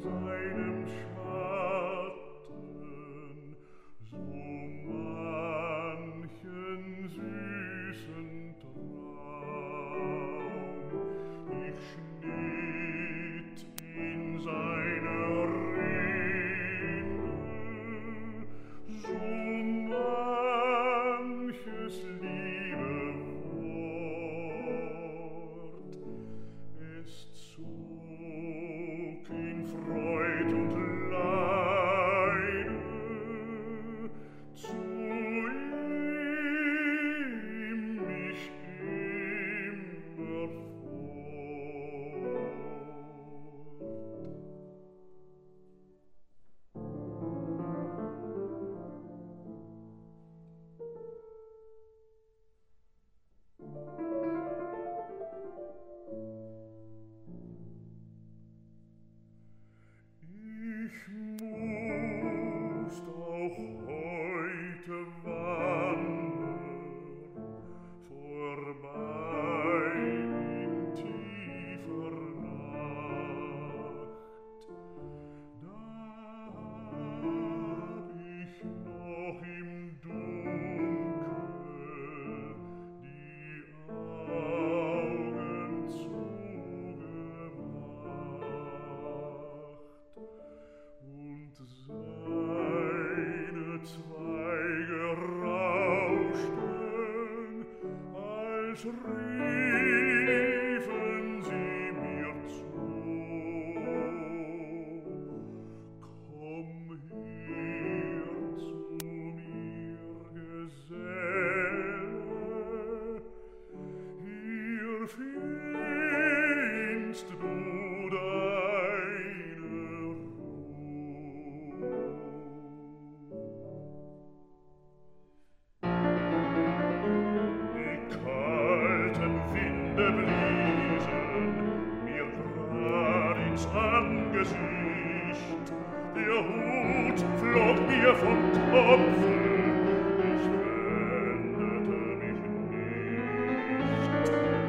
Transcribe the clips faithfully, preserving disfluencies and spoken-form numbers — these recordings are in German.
seinem Schatten so manchen süßen Traum. Ich schnitt in seiner Rinde so manches liebe Wort. Es zog in Freud und Leide zu ihm mich immer fort. Ich mußt auch heute wandern, vorbei in tiefer Nacht. Da hab ich noch im Dunkel die Augen zugemacht und seine Zweige rauschten, als riefen sie mir zu. Komm her zu mir, Geselle, hier findst du deine Ruhe. Die kalten Winde bliesen mir grad ins Angesicht, der Hut flog mir vom Kopfe, ich wendete mich nicht.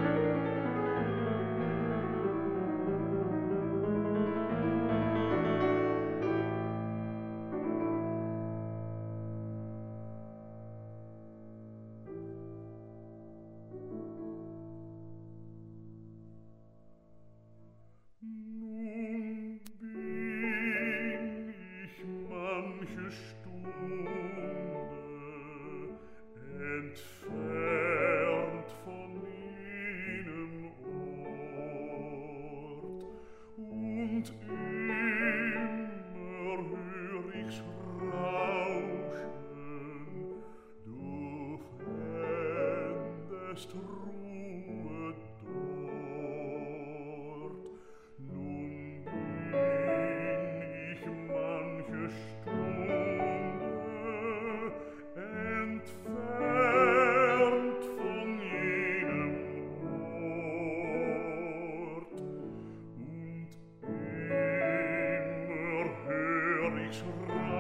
Nun bin ich manche Stunde entfernt von jenem Ort und immer hör ich's rauschen, du fändest Ruhe dort. Nun bin ich manche Stunde entfernt von jenem Ort und immer hör ich's